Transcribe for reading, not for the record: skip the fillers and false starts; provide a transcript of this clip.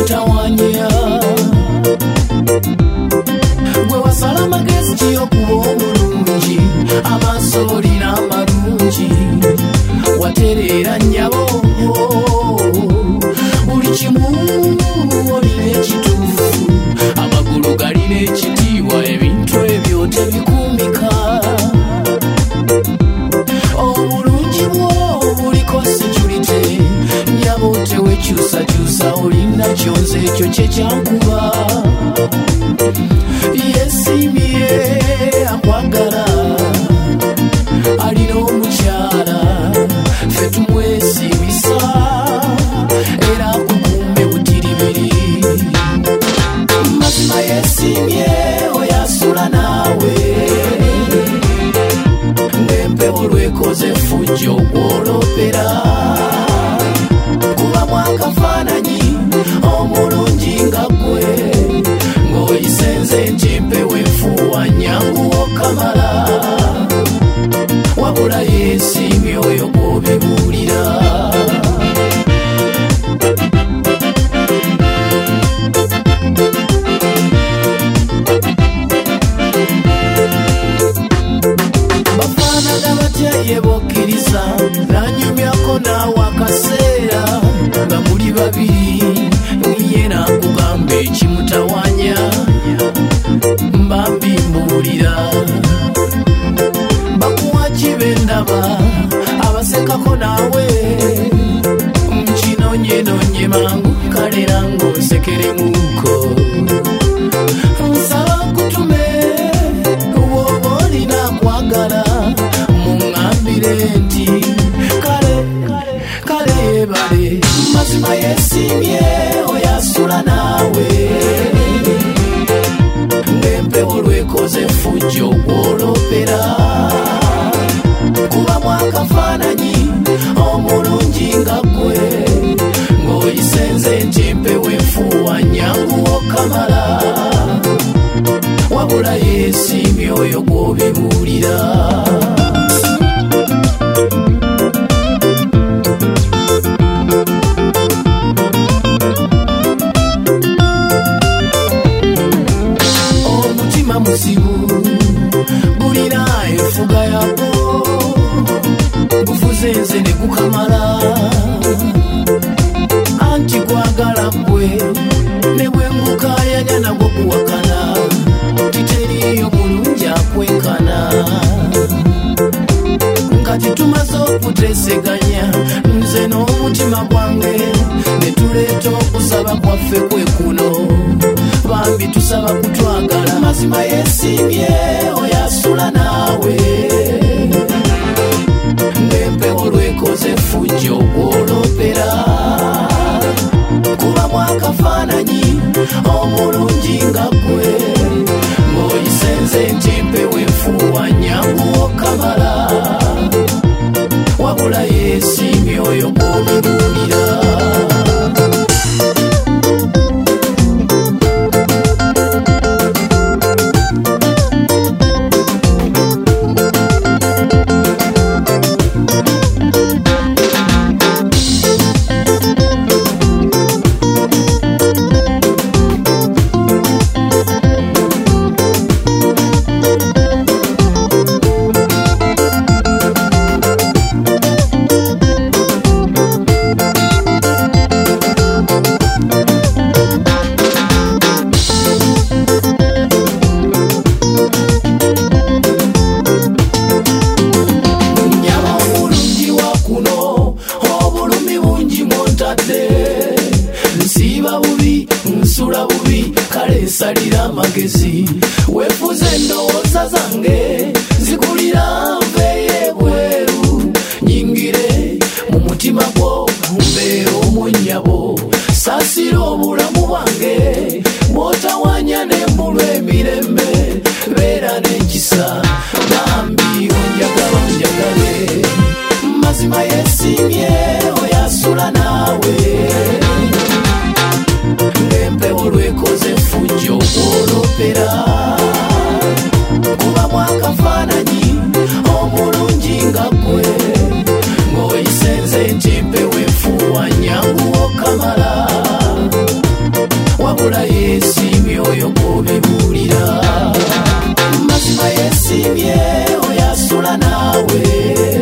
mutawanya gwe wasala amagezi kiyokuba omulungi amaaso olina amalungi waterera nnyabo buli kimu olina ekituufu amagulu galina ekitiibwa ebintu ebyo tebikumika obulungi bwo buliko security nnyabo tewekyusakyusa olina kyonze ekyo kyekyankuba yesimye akwagala alina omukyala ffe tumwesimisa era kukume butiribiri mazima yesimye oyasula naawe ng'empewo lwekoze fujjo gwolopera kuba mwakafaananyi omulungi nga gwe ng'oyisenze nti mpewo enfuuwa nyanguwo kamala wabula yesimye oyo gw'obibuulira bafaanaga batya ye bokkiriza nanyumyako naawe akaseera nga muli babiri ye nakugamba ekimutawanya mba mbimbuulira bakuwa kibendaba abasekako naawe nkinonyenonye mangu kalera ng'onsekeremuko nsaba nkutume woba olina akwagala muŋŋambire nti kale yebale mazima yesimye oyasula naawe ng'empewo lwekoze fujjo gwolopera kuba mwakafaananyi omulungi nga gwe ng'oyisenze nti mpewo enfuuwa nyanguwo kamala wabula yesimye oyo gw'obibuulira omutima muzibu gulina enfuga yagwo gufuze nze ne gukamala anti gwagala gwe ne bwe ngukayanya nagwo guwakana titeriyo mulungi akwenkana kati tumaze okuteeseganya nze n'omutima gwange ne tuleeta okusaba kwaffe kwe kuno bambi tusaba kutwagala mazima yesimye oyasula naawe ng'empewo lwekoze fujjo gwolopera kuba mwakafaananyi omulungi nga gwe ng'oyisenze nti mpewo enfuuwa nyanguwo kamala wabula yesimye oyo gw'obibuulira nsiiba bubi nsula bubi kale nsalira amagezi weefuze endowooza zange zikulira nveeyo ebweru nyingire mu mutima gwo mbeera omwennyabo saasira obulamu bwange bw'otawanya ne mbulwa emirembe beera n'ekisa bambi onjagala onjagale mazima yesimye oyasula naawe ng'empewo lwekoze fujjo gwolopera kuba mwakafaananyi omulungi nga gwe ng'oyisenze nti mpewo enfuuwa nyanguwo kamala okola yesimye oyo kubibulira mazima yesimye oyo asula naawe